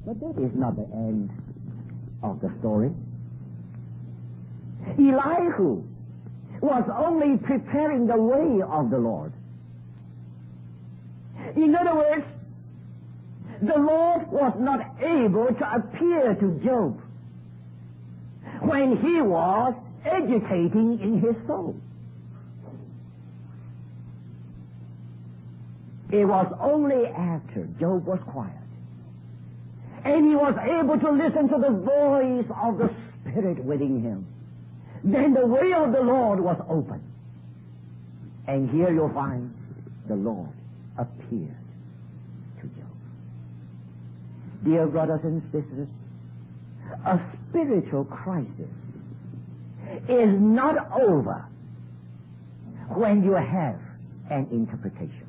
But that is not the end of the story. Elihu was only preparing the way of the Lord. In other words, the Lord was not able to appear to Job when he was agitating in his soul. It was only after Job was quiet and he was able to listen to the voice of the Spirit within him, then the way of the Lord was open. And here you'll find the Lord appeared to Job. Dear brothers and sisters, a spiritual crisis is not over when you have an interpretation.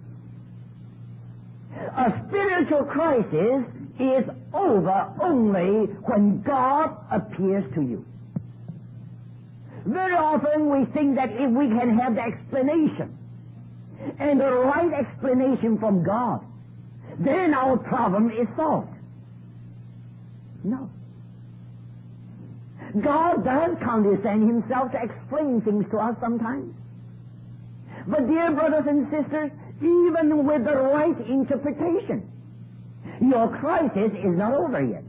A spiritual crisis is over only when God appears to you. Very often we think that if we can have the explanation, and the right explanation from God, then our problem is solved. No. God does condescend himself to explain things to us sometimes. But dear brothers and sisters, even with the right interpretation, your crisis is not over yet.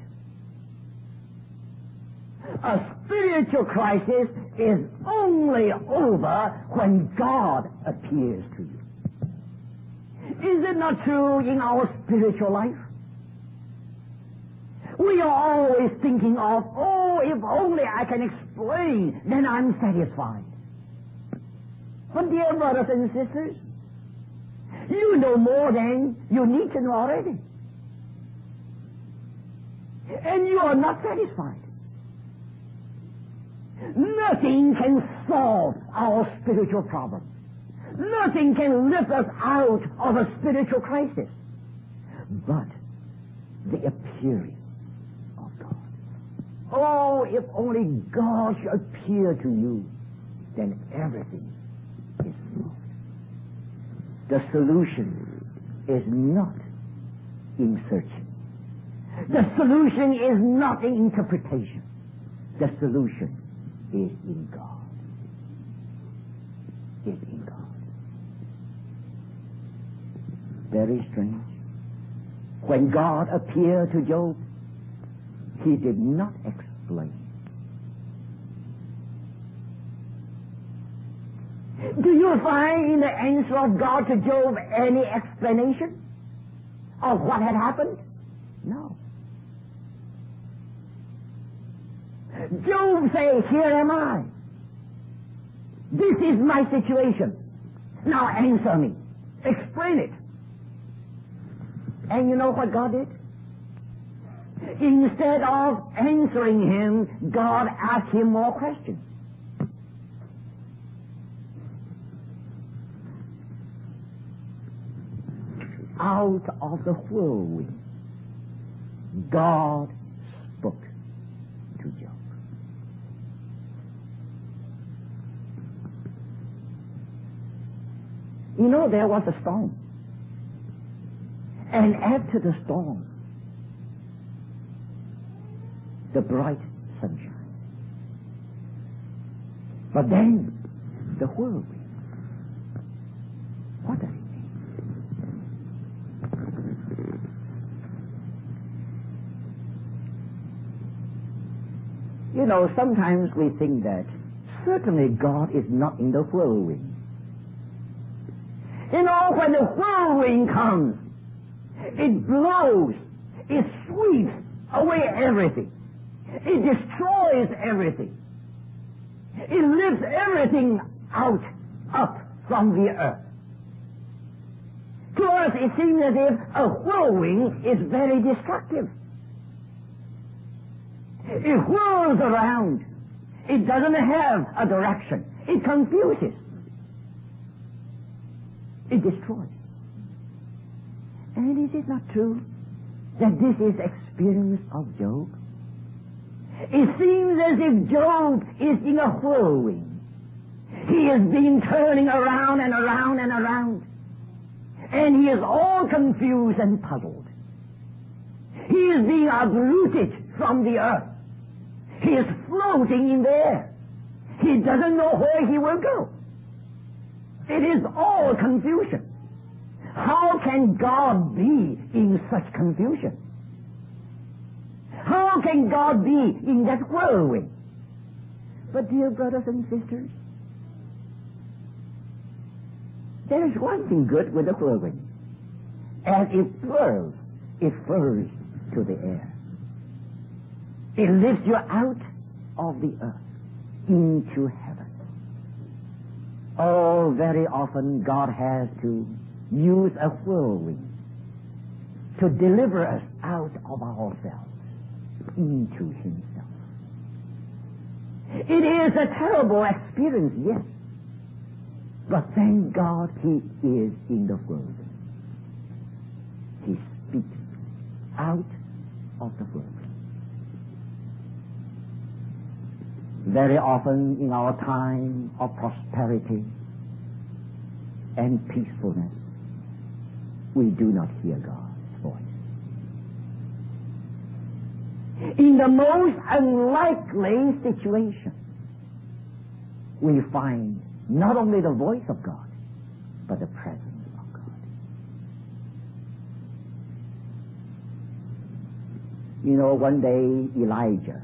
A spiritual crisis is only over when God appears to you. Is it not true in our spiritual life? We are always thinking of, if only I can explain, then I'm satisfied. But dear brothers and sisters, you know more than you need to know already. And you are not satisfied. Nothing can solve our spiritual problems. Nothing can lift us out of a spiritual crisis but the appearing of God. If only God should appear to you, then everything is solved. The solution is not in searching. The solution is not in interpretation. The solution is in God. Is in God. Very strange. When God appeared to Job, he did not explain. Do you find in the answer of God to Job any explanation of what had happened? No. Job says, here am I. This is my situation. Now answer me. Explain it. And you know what God did? Instead of answering him, God asked him more questions. Out of the whirlwind, God spoke to Job. You know, there was a storm. And after the storm, the bright sunshine. But then, the whirlwind. What does it mean? You know, sometimes we think that certainly God is not in the whirlwind. You know, when the whirlwind comes, it blows, it sweeps away everything. It destroys everything. It lifts everything up from the earth. To us, it seems as if a whirlwind is very destructive. It whirls around. It doesn't have a direction. It confuses. It destroys. And is it not true that this is experience of Job? It seems as if Job is in a whirlwind. He has been turning around and around and around. And he is all confused and puzzled. He is being uprooted from the earth. He is floating in the air. He doesn't know where he will go. It is all confusion. How can God be in such confusion? How can God be in that whirlwind? But dear brothers and sisters, there is one thing good with the whirlwind. As it whirls to the air. It lifts you out of the earth into heaven. Oh, very often God has to use a whirlwind to deliver us out of ourselves into himself. It is a terrible experience, yes. But thank God he is in the whirlwind. He speaks out of the whirlwind. Very often in our time of prosperity and peacefulness, we do not hear God's voice. In the most unlikely situation, we find not only the voice of God, but the presence of God. You know, one day Elijah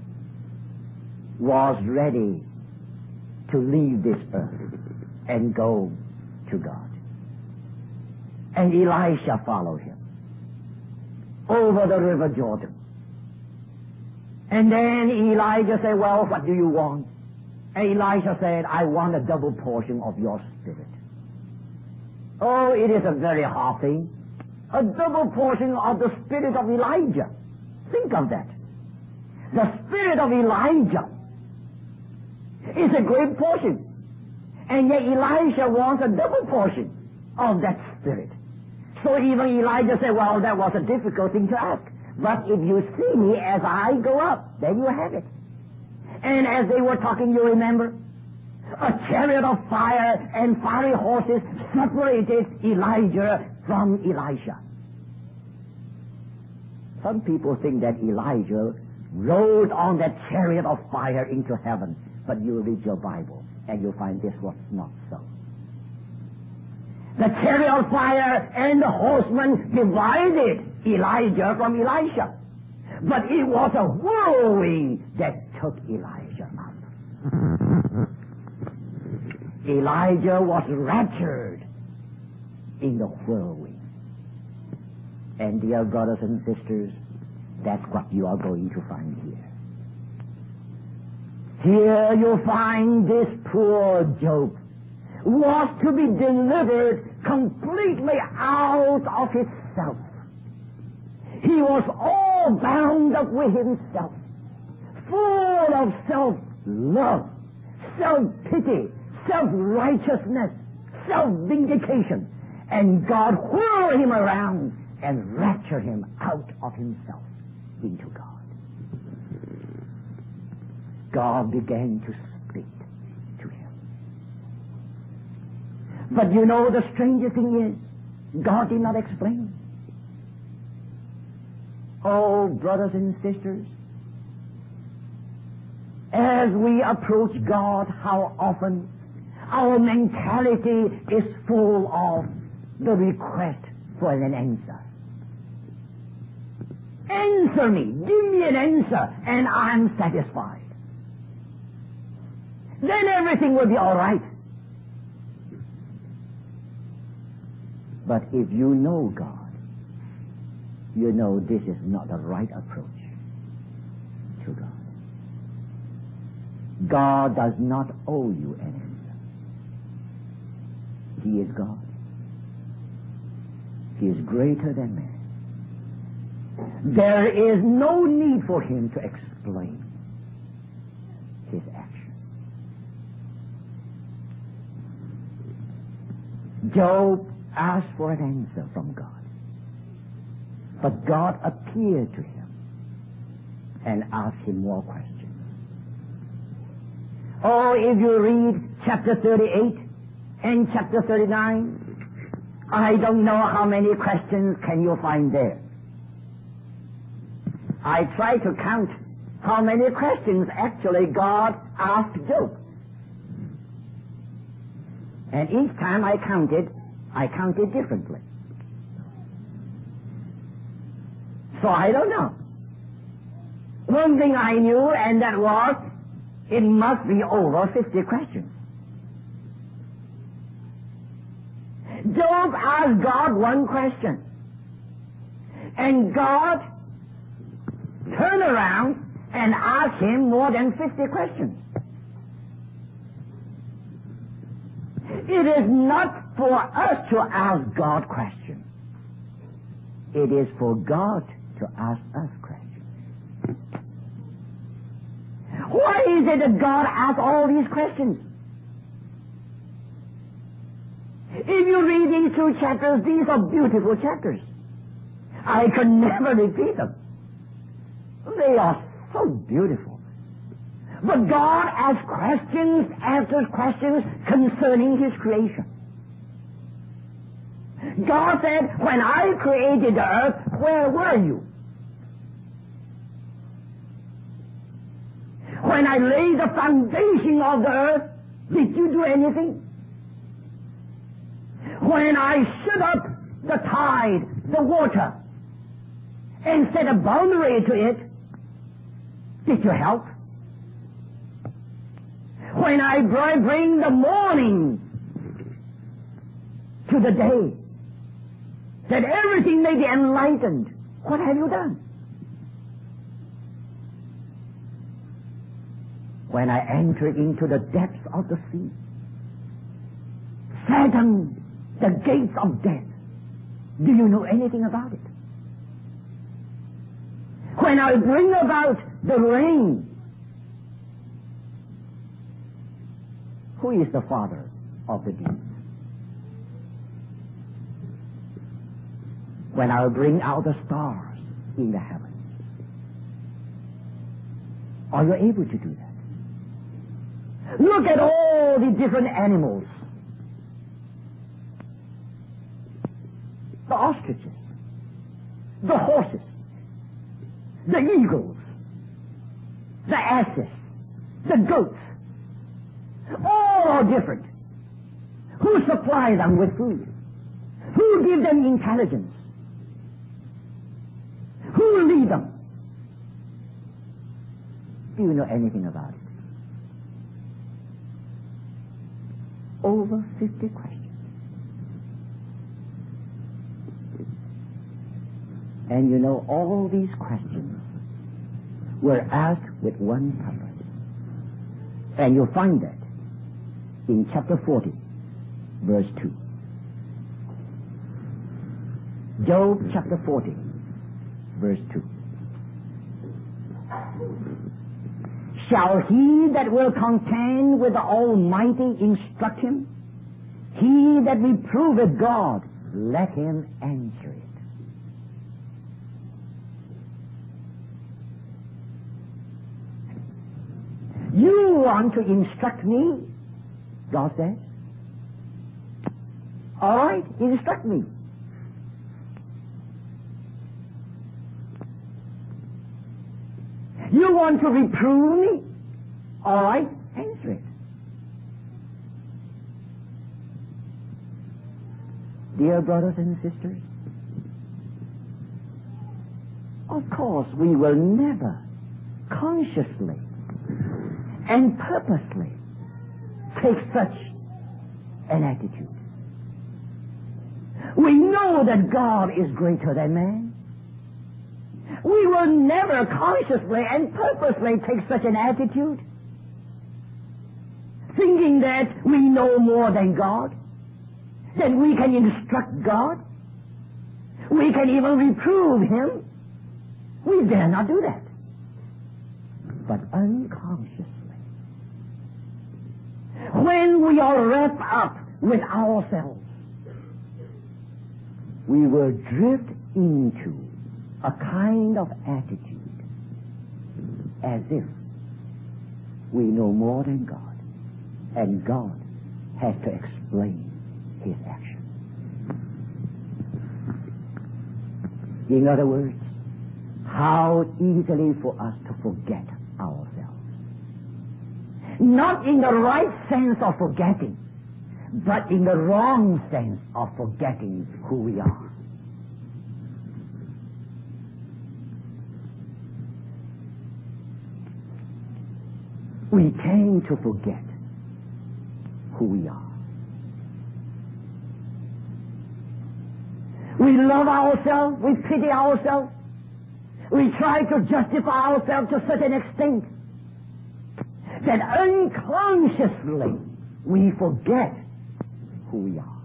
was ready to leave this earth and go to God. And Elisha followed him over the river Jordan. And then Elijah said, well, what do you want? And Elisha said, I want a double portion of your spirit. Oh, it is a very hard thing. A double portion of the spirit of Elijah. Think of that. The spirit of Elijah is a great portion. And yet Elisha wants a double portion of that spirit. So even Elijah said, well, that was a difficult thing to ask. But if you see me as I go up, then you have it. And as they were talking, you remember, a chariot of fire and fiery horses separated Elijah from Elisha. Some people think that Elijah rode on that chariot of fire into heaven. But you read your Bible and you'll find this was not so. The chariot of fire and the horsemen divided Elijah from Elisha. But it was a whirlwind that took Elijah up. Elijah was raptured in the whirlwind. And dear brothers and sisters, that's what you are going to find here. Here you find this poor Job was to be delivered completely out of himself. He was all bound up with himself, full of self-love, self-pity, self-righteousness, self-vindication. And God whirled him around and raptured him out of himself into God. God began to speak to him. But you know, the strangest thing is, God did not explain. Oh, brothers and sisters, as we approach God, how often our mentality is full of the request for an answer. Answer me, give me an answer, and I'm satisfied. Then everything will be all right. But if you know God, you know this is not the right approach to God. God does not owe you an answer. He is God. He is greater than man. There is no need for him to explain his action. Job asked for an answer from God. But God appeared to him and asked him more questions. Oh, if you read chapter 38 and chapter 39, I don't know how many questions can you find there. I tried to count how many questions actually God asked Job. And each time I counted differently. So I don't know. One thing I knew, and that was, it must be over 50 questions. Job asked God one question, and God turned around and asked him more than 50 questions. It is not for us to ask God questions. It is for God to ask us questions. Why is it that God asks all these questions? If you read these 2 chapters, these are beautiful chapters. I could never repeat them. They are so beautiful. But God asks questions after questions concerning His creation. God said, when I created the earth, where were you? When I laid the foundation of the earth, did you do anything? When I shut up the tide, the water, and set a boundary to it, did you help? When I bring the morning to the day, that everything may be enlightened, what have you done? When I enter into the depths of the sea, Satan, the gates of death, do you know anything about it? When I bring about the rain, who is the father of the deep? When I bring out the stars in the heavens, are you able to do that? Look at all the different animals. The ostriches, the horses, the eagles, the asses, the goats, all are different. Who supply them with food? Who give them intelligence? Who lead them? Do you know anything about it? Over 50 questions. And you know, all these questions were asked with one purpose. And you'll find that in chapter 40, verse 2. Job chapter 40, verse 2. Shall he that will contend with the Almighty instruct him? He that reproveth God, let him answer it. You want to instruct me? God says. All right, instruct me. You want to reprove me? All right, answer it. Dear brothers and sisters, of course we will never consciously and purposely take such an attitude. We know that God is greater than man. We will never consciously and purposely take such an attitude, thinking that we know more than God, that we can instruct God, we can even reprove Him. We dare not do that. But unconsciously, when we are wrapped up with ourselves, we will drift into a kind of attitude as if we know more than God, and God has to explain His action. In other words, how easily for us to forget ourselves. Not in the right sense of forgetting, but in the wrong sense of forgetting who we are. We tend to forget who we are. We love ourselves, we pity ourselves, we try to justify ourselves to such an extent that unconsciously we forget who we are.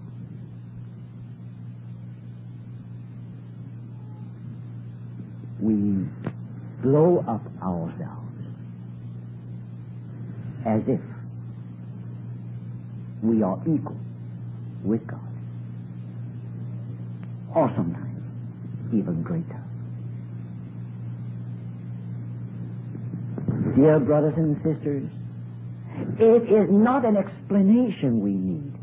We blow up ourselves as if we are equal with God, or sometimes even greater. Dear brothers and sisters, it is not an explanation we need.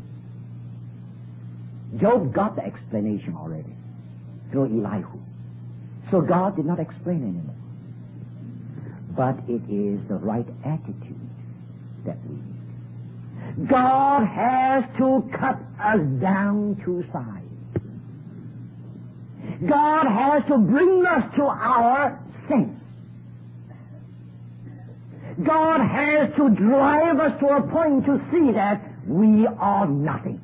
Job got the explanation already through Elihu. So God did not explain anymore. But it is the right attitude that we need. God has to cut us down to size. God has to bring us to our sense. God has to drive us to a point to see that we are nothing.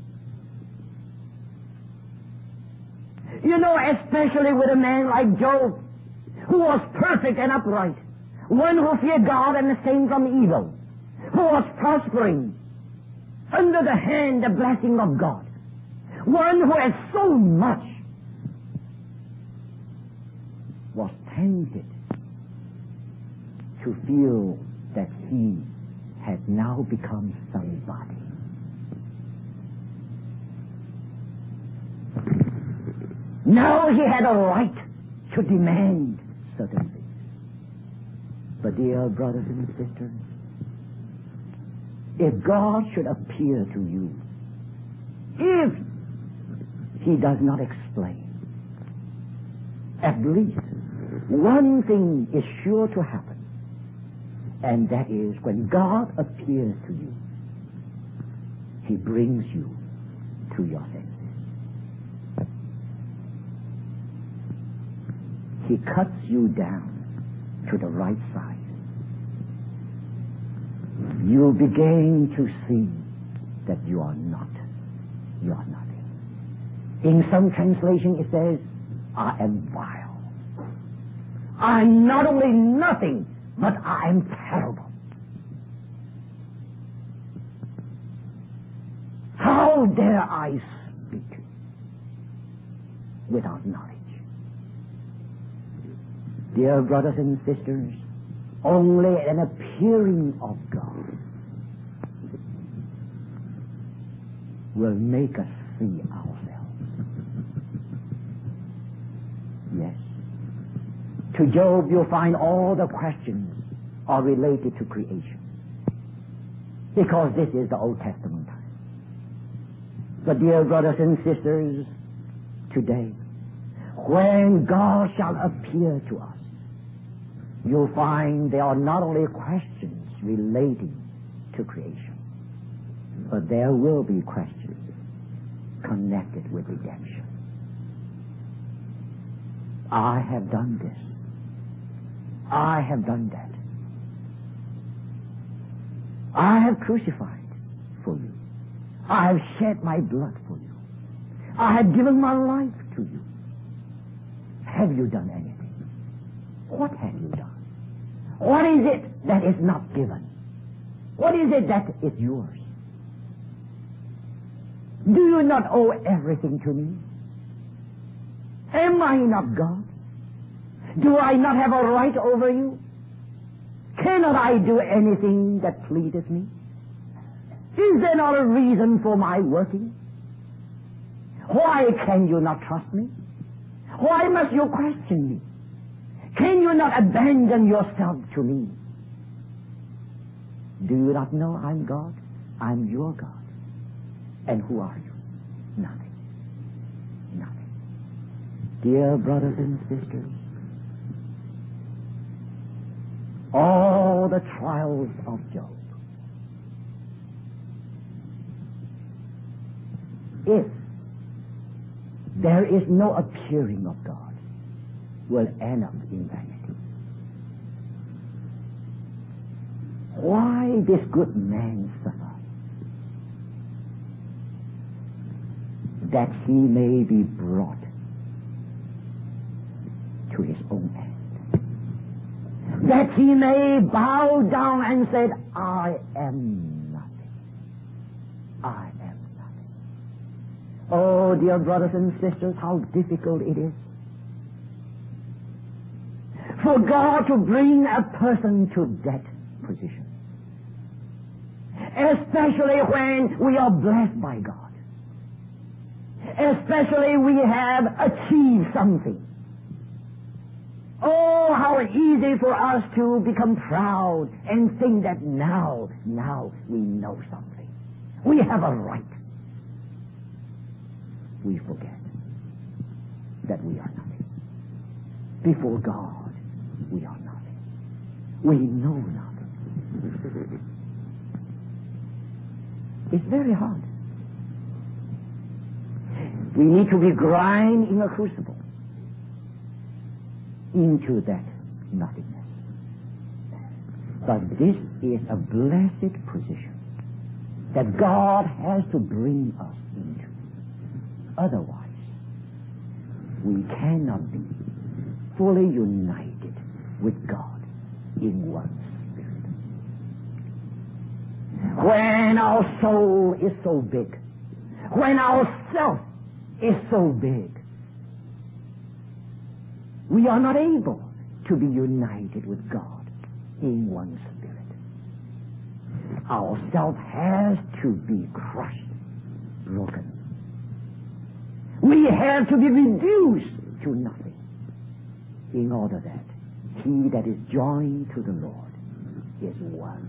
You know, especially with a man like Job, who was perfect and upright, one who feared God and abstained from evil, who was prospering under the hand, the blessing of God, one who had so much, was tempted to feel that he had now become somebody. Now he had a right to demand certain things. But dear brothers and sisters, if God should appear to you, if he does not explain, at least one thing is sure to happen. And that is, when God appears to you, he brings you to your senses. He cuts you down to the right size. You begin to see that you are not. You are nothing. In some translation it says, I am vile. I'm not only nothing, but I am terrible. How dare I speak without knowledge? Dear brothers and sisters, only an appearing of God will make us see ourselves. Yes. To Job, you'll find all the questions are related to creation, because this is the Old Testament time. But dear brothers and sisters, today, when God shall appear to us, you'll find there are not only questions relating to creation, but there will be questions connected with redemption. I have done this. I have done that. I have crucified for you. I have shed my blood for you. I have given my life to you. Have you done anything? What have you done? What is it that is not given? What is it that is yours? Do you not owe everything to me? Am I not God? Do I not have a right over you? Cannot I do anything that pleases me? Is there not a reason for my working? Why can you not trust me? Why must you question me? Can you not abandon yourself to me? Do you not know I'm God? I'm your God. And who are you? Nothing. Nothing. Dear brothers and sisters, all the trials of Job. If there is no appearing of God, will end up in vanity. Why this good man suffer? That he may be brought to his own end. That he may bow down and say, I am nothing. I am nothing. Oh, dear brothers and sisters, how difficult it is for God to bring a person to that position. Especially when we are blessed by God. Especially we have achieved something. Oh, how easy for us to become proud and think that now we know something. We have a right. We forget that we are nothing. Before God, we are nothing. We know nothing. It's very hard. We need to be grind in a crucible into that nothingness. But this is a blessed position that God has to bring us into. Otherwise, we cannot be fully united with God in one spirit. When our soul is so big, when our self is so big, we are not able to be united with God in one spirit. Our self has to be crushed, broken. We have to be reduced to nothing in order that he that is joined to the Lord is one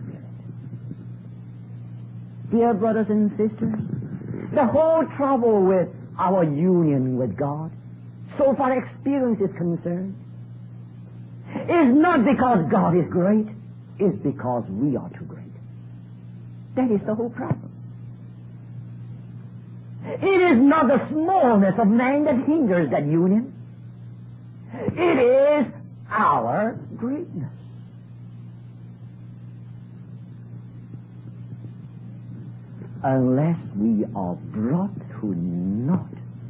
spirit. Dear brothers and sisters, the whole trouble with our union with God, so far experience is concerned, is not because God is great, it's because we are too great. That is the whole problem. It is not the smallness of man that hinders that union. It is our greatness. Unless we are brought to naught,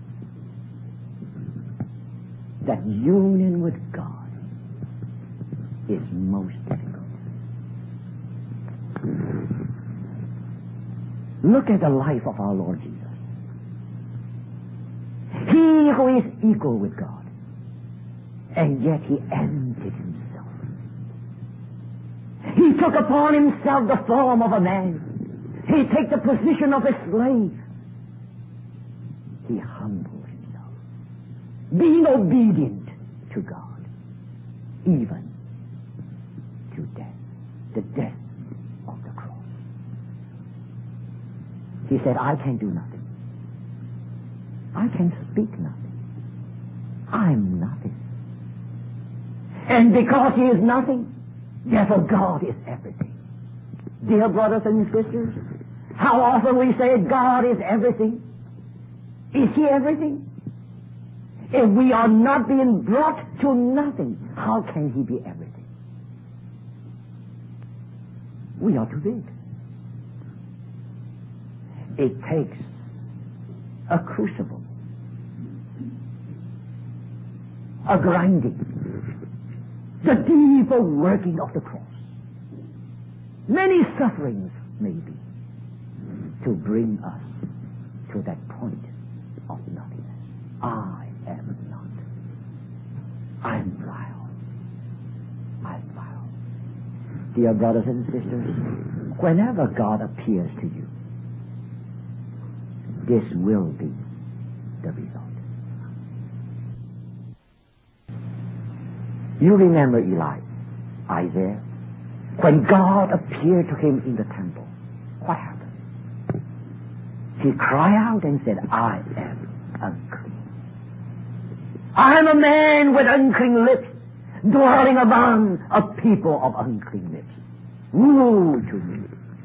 that union with God is most difficult. Look at the life of our Lord Jesus. He who is equal with God, and yet he emptied himself. He took upon himself the form of a man. He took the position of a slave. He humbled himself, being obedient to God, even to death, the death of the cross. He said, I can do nothing. I can speak nothing. I'm nothing. And because he is nothing, therefore God is everything. Dear brothers and sisters, how often we say God is everything. Is he everything? If we are not being brought to nothing, how can he be everything? We are too big. It takes a crucible, a grinding, the deeper working of the cross. Many sufferings, maybe, to bring us to that point of nothingness. I am not. I'm vile. I'm vile. Dear brothers and sisters, whenever God appears to you, this will be the result. You remember Isaiah? When God appeared to him in the temple, what happened? He cried out and said, I am unclean. I am a man with unclean lips. dwelling among a people of unclean lips. Woe to me!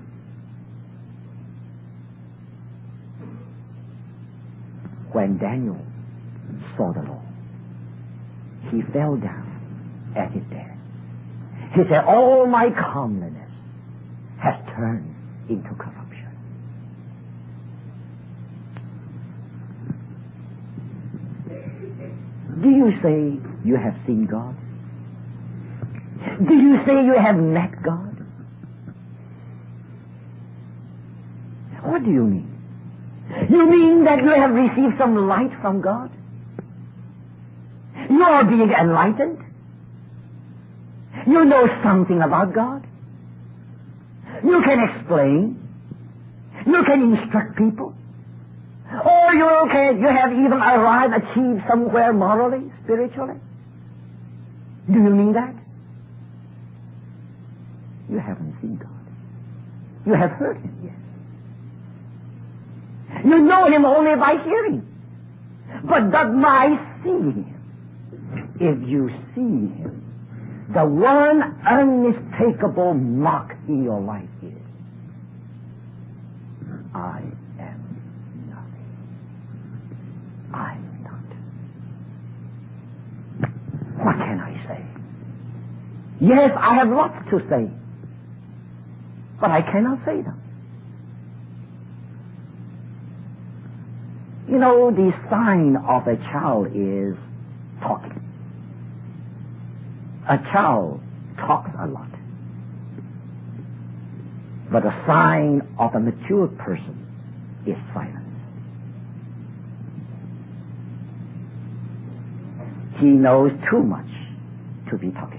When Daniel saw the law, he fell down at his death. He said, all my comeliness has turned into corruption. Do you say you have seen God? Do you say you have met God? What do you mean? You mean that you have received some light from God? You are being enlightened? You know something about God? You can explain? You can instruct people? Or you have even arrived, achieved somewhere morally, spiritually? Do you mean that? You haven't seen God. You have heard Him, yes. You know Him only by hearing. But by seeing Him, if you see Him, the one unmistakable mark in your life is, I am nothing. I'm not. What can I say? Yes, I have lots to say, but I cannot say them. You know, the sign of a child is talking. A child talks a lot. But a sign of a mature person is silence. He knows too much to be talkative.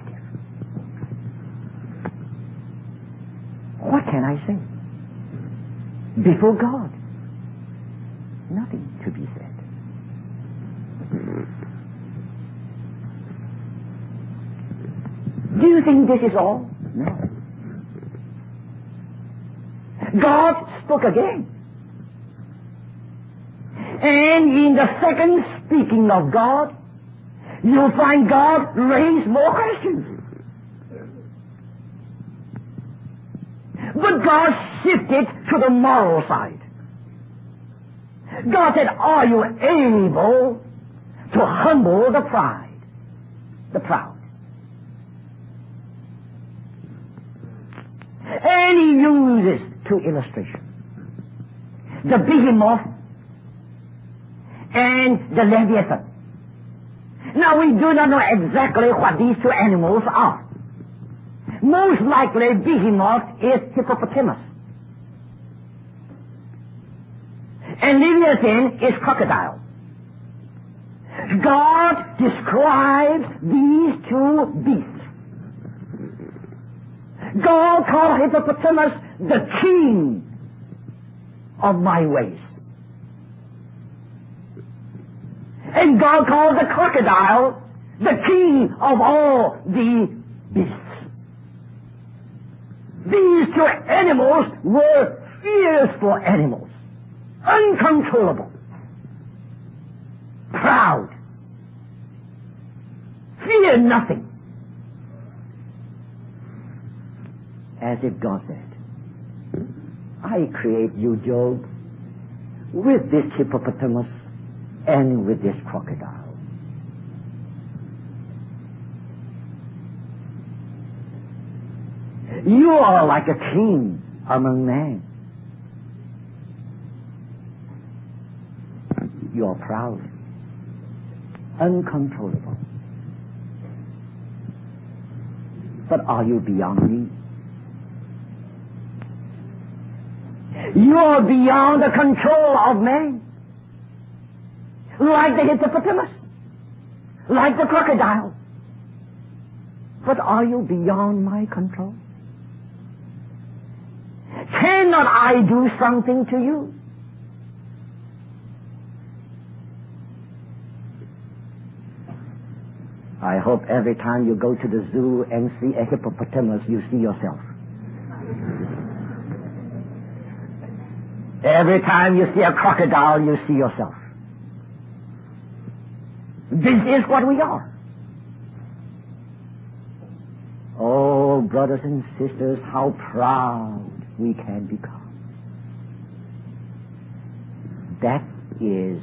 What can I say? Before God, nothing to be said. Do you think this is all? No. God spoke again. And in the second speaking of God, you'll find God raise more questions. But God shifted to the moral side. God said, are you able to humble the pride, the proud? And he uses two illustrations. The behemoth and the Leviathan. Now we do not know exactly what these two animals are. Most likely behemoth is hippopotamus. And Leviathan is crocodile. God describes these two beasts. God called hippopotamus the king of my ways. And God called the crocodile the king of all the beasts. These two animals were fearful animals, uncontrollable, proud, fear nothing. As if God said, I create you, Job, with this hippopotamus and with this crocodile. You are like a king among men. You are proud, uncontrollable. But are you beyond me? You are beyond the control of man. Like the hippopotamus, like the crocodile. But are you beyond my control? Cannot I do something to you? I hope every time you go to the zoo and see a hippopotamus, you see yourself. Every time you see a crocodile, you see yourself. This is what we are. brothers and sisters, how proud we can become. That is,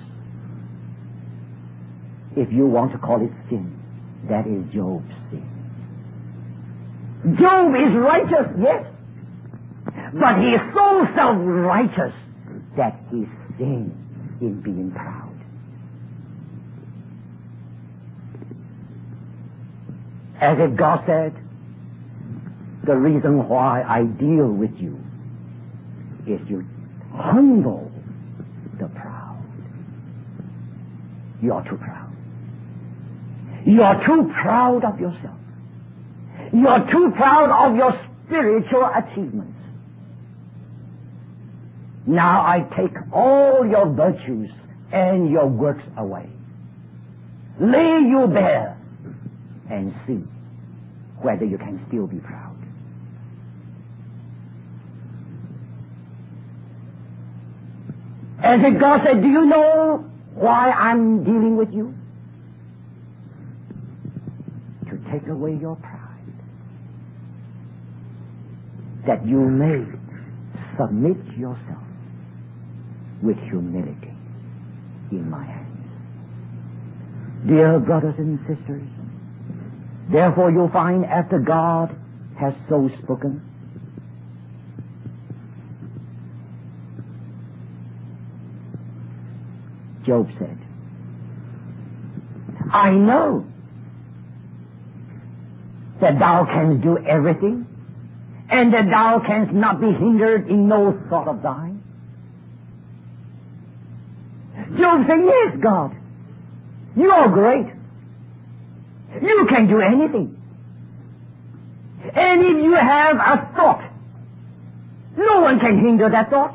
if you want to call it sin, that is Job's sin. Job is righteous, yes, but he is so self-righteous that he sins in being proud. As if God said, the reason why I deal with you is you humble the proud. You are too proud. You are too proud of yourself. You are too proud of your spiritual achievements. Now I take all your virtues and your works away. Lay you bare and see whether you can still be proud. As if God said, do you know why I'm dealing with you? To take away your pride, that you may submit yourself with humility in my hands. Dear brothers and sisters, therefore you'll find after God has so spoken, Job said, I know that thou canst do everything, and that thou canst not be hindered in no thought of thine. Job said, yes, God, you are great. You can do anything. And if you have a thought, no one can hinder that thought.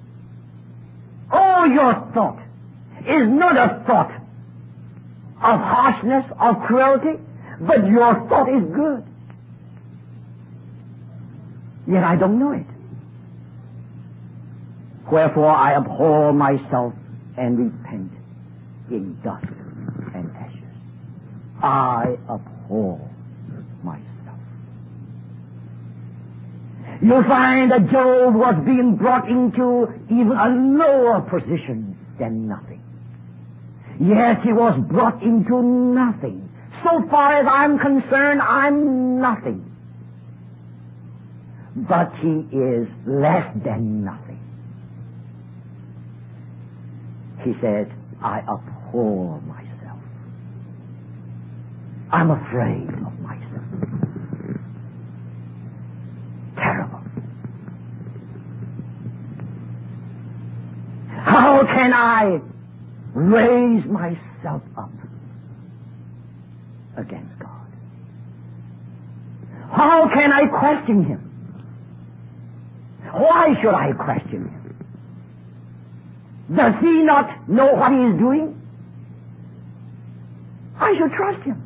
Oh, your thought is not a thought of harshness, of cruelty, but your thought is good. Yet I don't know it. Wherefore I abhor myself and repent in dust and ashes. I abhor myself. You'll find that Job was being brought into even a lower position than nothing. Yes, he was brought into nothing. So far as I'm concerned, I'm nothing. But he is less than nothing. He said, I abhor myself. I'm afraid of myself. Terrible. How can I raise myself up against God? How can I question Him? Why should I question Him? Does He not know what He is doing? I should trust Him.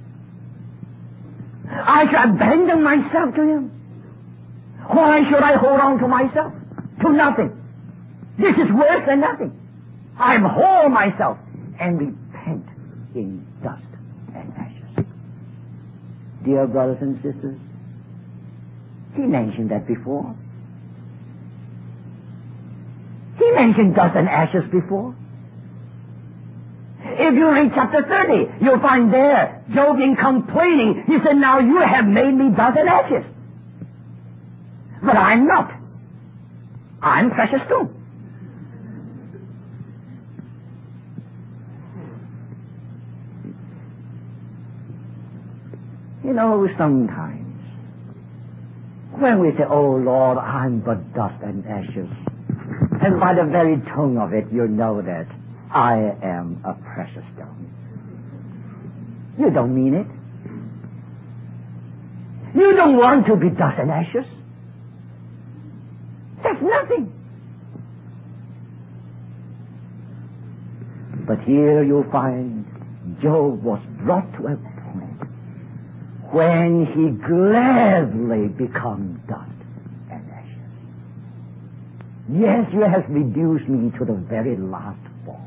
I should abandon myself to Him. Why should I hold on to myself? To nothing. This is worse than nothing. I abhor myself and repent in dust and ashes. Dear brothers and sisters, he mentioned that before. He mentioned dust and ashes before. If you read chapter 30, you'll find there, Job in complaining, he said, now you have made me dust and ashes. But I'm not. I'm precious stone. You know, sometimes when we say, oh Lord, I'm but dust and ashes, and by the very tone of it, you know that I am a precious stone. You don't mean it. You don't want to be dust and ashes. That's nothing. But here you find Job was brought to a point when he gladly become dust and ashes. Yes, you have reduced me to the very last form.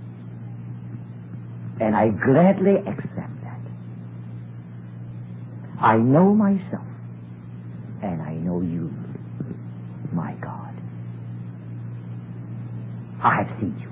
And I gladly accept that. I know myself, and I know you, my God. I have seen you.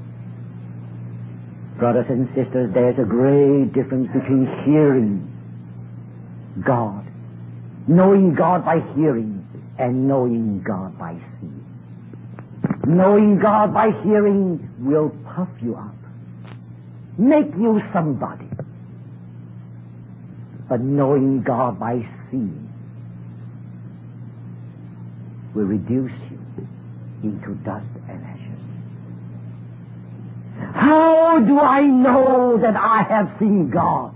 Brothers and sisters, there's a great difference between hearing God, knowing God by hearing, and knowing God by seeing. Knowing God by hearing will puff you up, make you somebody. But knowing God by seeing will reduce you into dust and ashes. How do I know that I have seen God?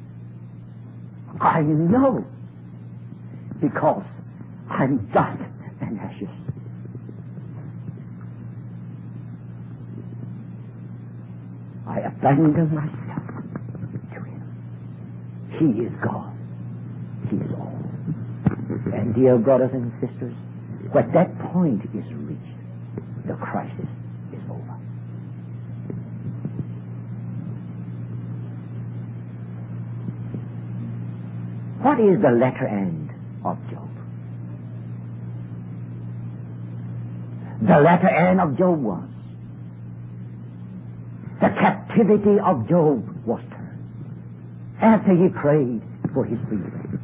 I know because I'm dust and ashes. I abandon myself to Him. He is God. He is all. And dear brothers and sisters, when that point is reached, the crisis is over. What is the latter end of Job? The latter end of Job was the captivity of Job was turned after he prayed for his 3 friends.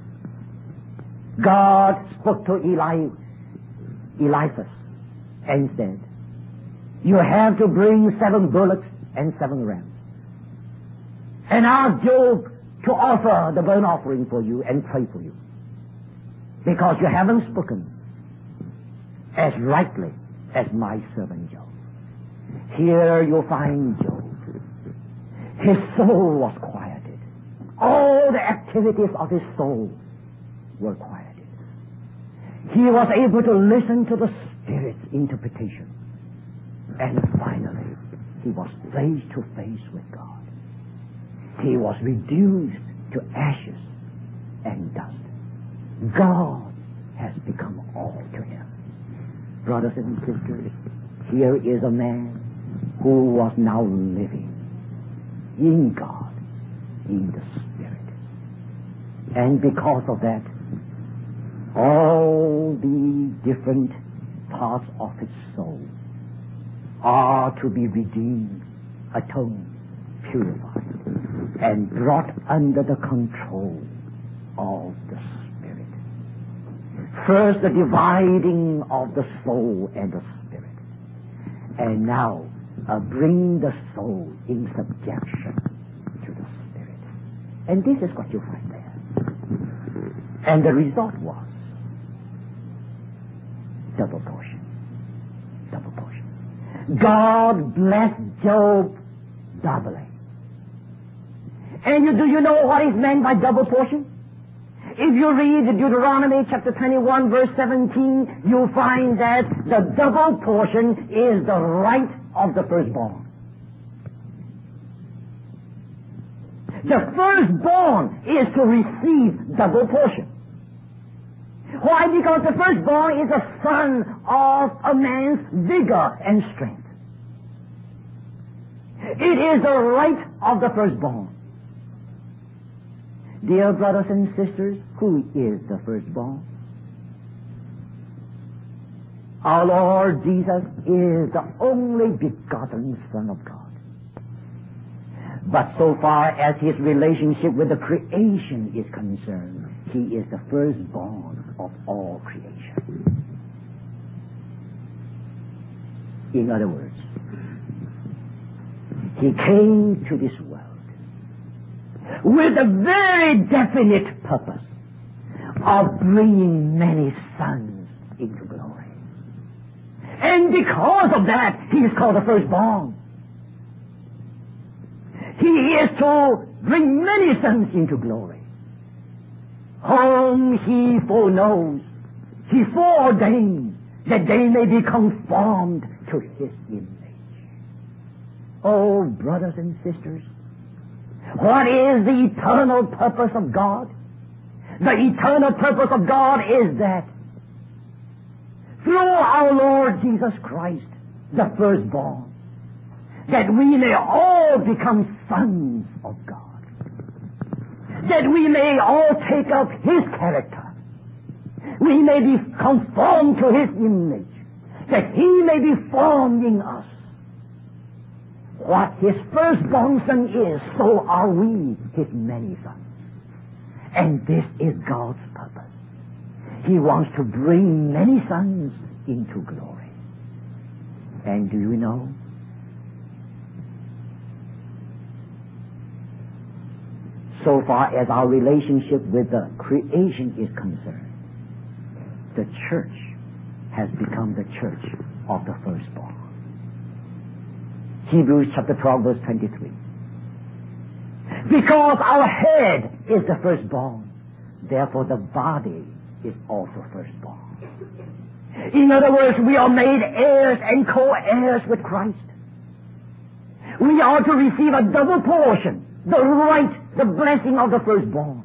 God spoke to Eliphaz and said, you have to bring 7 bullocks and 7 rams, and ask Job to offer the burnt offering for you and pray for you, because you haven't spoken as rightly as my servant Job. Here you'll find Job. His soul was quieted. All the activities of his soul were quieted. He was able to listen to the Spirit's interpretation. And finally, he was face to face with God. He was reduced to ashes and dust. God has become all to him. Brothers and sisters, here is a man who was now living in God, in the Spirit. And because of that, all the different parts of his soul are to be redeemed, atoned, purified, and brought under the control of the Spirit. First, the dividing of the soul and the Spirit, and now bring the soul in subjection to the Spirit. And this is what you find there. And the result was double portion. Double portion. God blessed Job doubly. And do you know what is meant by double portion? If you read Deuteronomy chapter 21 verse 17, you'll find that the double portion is the right of the firstborn. The firstborn is to receive double portion. Why? Because the firstborn is a son of a man's vigor and strength. It is the right of the firstborn. Dear brothers and sisters, who is the firstborn? Our Lord Jesus is the only begotten Son of God. But so far as his relationship with the creation is concerned, he is the firstborn of all creation. In other words, he came to this world with a very definite purpose of bringing many sons into glory. And because of that, he is called the firstborn. He is to bring many sons into glory, whom he foreknows, he foreordained, that they may be conformed to his image. Oh, brothers and sisters, what is the eternal purpose of God? The eternal purpose of God is that through our Lord Jesus Christ, the firstborn, that we may all become sons of God. that we may all take up His character. We may be conformed to His image, that He may be formed in us. What His firstborn Son is, so are we His many sons. And this is God's purpose. He wants to bring many sons into glory. And do you know? So far as our relationship with the creation is concerned, the church has become the church of the firstborn. Hebrews chapter 12 verse 23. Because our head is the firstborn, therefore the body is also firstborn. In other words, we are made heirs and co-heirs with Christ. We are to receive a double portion, the right, the blessing of the firstborn.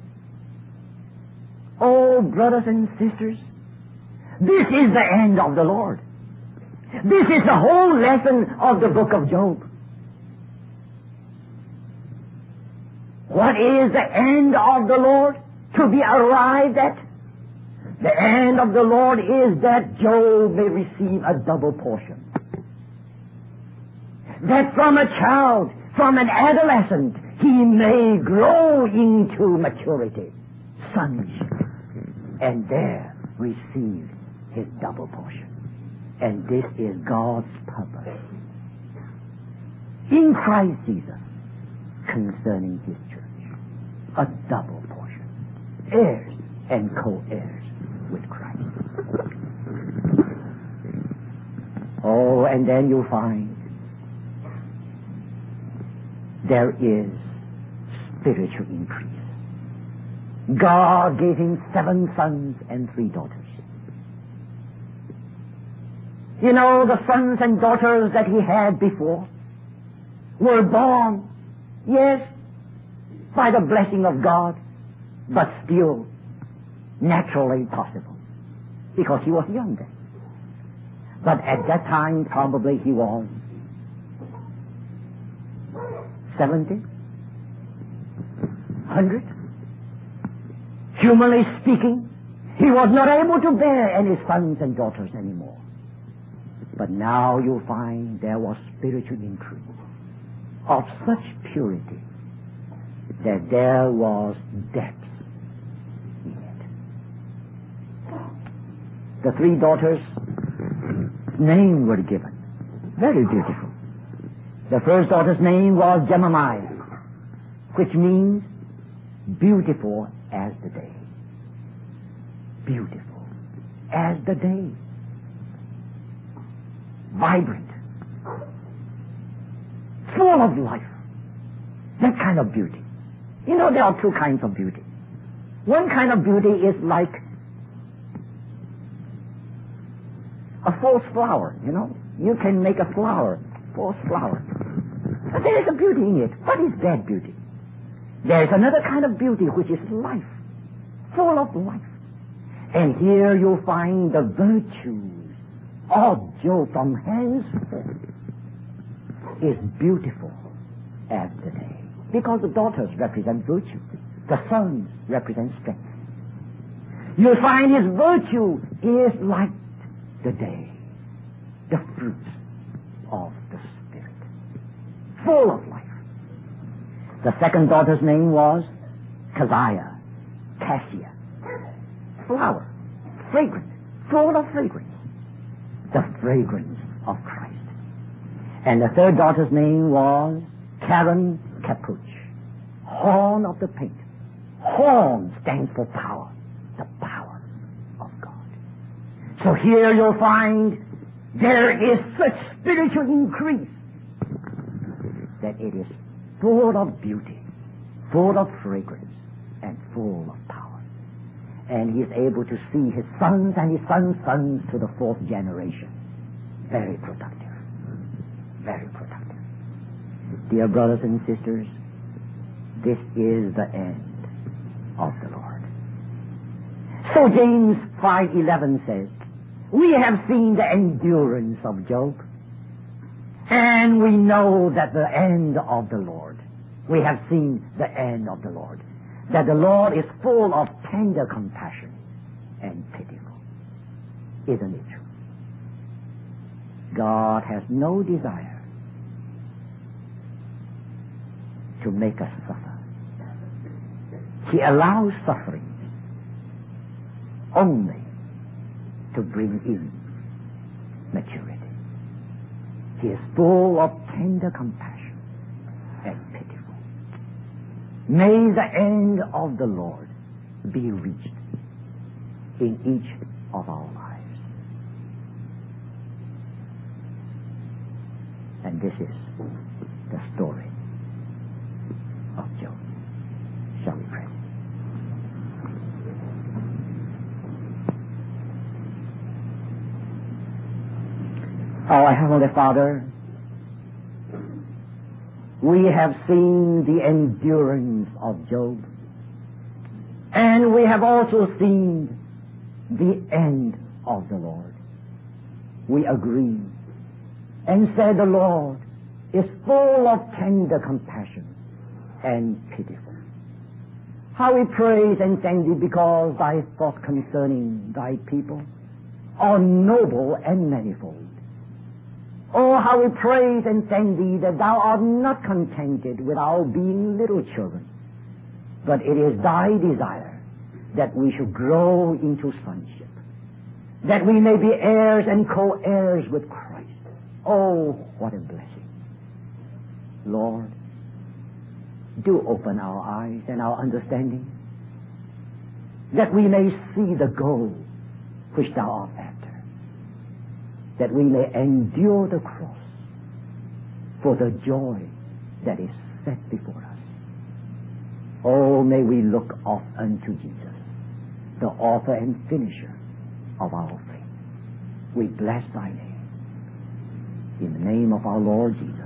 Oh, brothers and sisters, this is the end of the Lord. This is the whole lesson of the book of Job. What is the end of the Lord to be arrived at? The end of the Lord is that Job may receive a double portion. That from a child, from an adolescent, he may grow into maturity, sonship, and there receive his double portion. And this is God's purpose in Christ Jesus concerning His church. A double portion. Heirs and co-heirs with Christ. Oh, and then you'll find there is spiritual increase. God gave him 7 sons and 3 daughters. You know, the sons and daughters that he had before were born, yes, by the blessing of God, but still naturally possible, because he was young then. But at that time, probably he was 70, 100. Humanly speaking, he was not able to bear any sons and daughters anymore. But now you'll find there was spiritual increase of such purity that there was depth in it. The 3 daughters' names were given. Very beautiful. The first daughter's name was Jemimiah, which means beautiful as the day. Beautiful as the day. Vibrant. Full of life. That kind of beauty. You know, there are 2 kinds of beauty. One kind of beauty is like a false flower, you know. You can make a flower, false flower. But there is a beauty in it. What is that beauty? There is another kind of beauty which is life. Full of life. And here you'll find the virtues of Job from henceforth is beautiful as the day. Because the daughters represent virtue. The sons represent strength. You'll find his virtue is like the day. The fruits of the Spirit. Full of life. The second daughter's name was Keziah. Cassia. Flower. Fragrant. Full of fragrance. The fragrance of Christ. And the third daughter's name was Karen Capuch. Horn of the paint. Horn stands for power. The power of God. So here you'll find there is such spiritual increase that it is full of beauty, full of fragrance, and full of power. And he is able to see his sons and his sons' sons to the 4th generation. Very productive. Very productive. Dear brothers and sisters, this is the end of the Lord. So James 5:11 says, we have seen the endurance of Job, and we know that the end of the Lord. We have seen the end of the Lord. that the Lord is full of tender compassion and pitiful. Isn't it true? God has no desire to make us suffer. He allows suffering only to bring in maturity. He is full of tender compassion and pitiful. May the end of the Lord be reached in each of our lives. And this is the story of Job. Shall we pray? Our Heavenly Father, we have seen the endurance of Job, and we have also seen the end of the Lord. We agree and say the Lord is full of tender compassion and pitiful. How we praise and thank Thee because Thy thoughts concerning Thy people are noble and manifold. Oh, how we praise and thank Thee that Thou art not contented with our being little children, but it is Thy desire that we should grow into sonship, that we may be heirs and co-heirs with Christ. Oh, what a blessing. Lord, do open our eyes and our understanding, that we may see the goal which Thou art after, that we may endure the cross for the joy that is set before us. Oh, may we look off unto Jesus, the author and finisher of our faith. We bless Thy name. In the name of our Lord Jesus.